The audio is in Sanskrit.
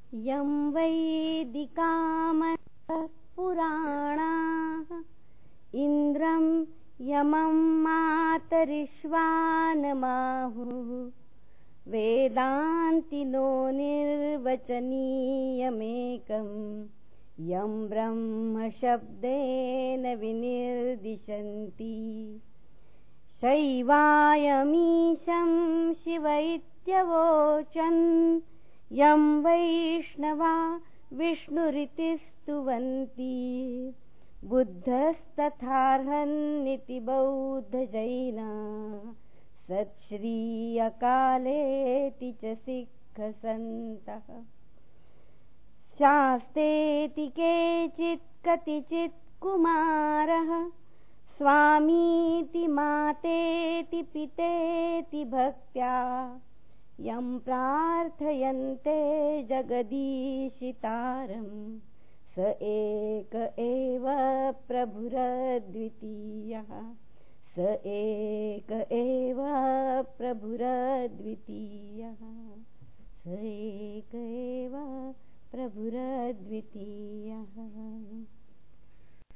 यं वैदिकामनः पुराणाः इन्द्रं यमं मातरिश्वानमाहुः वेदान्तिनो निर्वचनीयमेकं यं ब्रह्मशब्देन विनिर्दिशन्ति। शैवायमीशं शिव इत्यवोचन् यं वैष्णवा विष्णुरिति स्तुवन्ति। बुद्धस्तथार्हन्निति बौद्धजैना सत्श्री अकालेति च सिक्खसन्तः। शास्तेति केचित् कतिचित् कुमारः स्वामीति मातेति पितेति भक्त्या यं प्रार्थयन्ते जगदीशितारं स एक एव प्रभुरद्वितीयः। स एक एव प्रभुरद्वितीयः। स एक एव प्रभुरद्वितीयः।